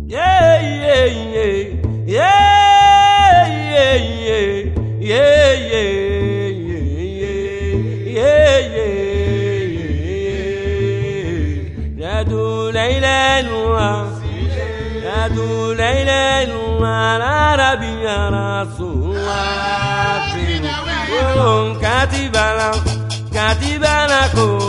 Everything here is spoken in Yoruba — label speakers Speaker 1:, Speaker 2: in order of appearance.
Speaker 1: Yeah, yeah, yeah, yeah, yeah, yeah, yeah, yeah, yeah, yeah. Yadu Layla Nua, Yadu Layla Nua, Arabia Rasulullah. Katibana, Katibana ko.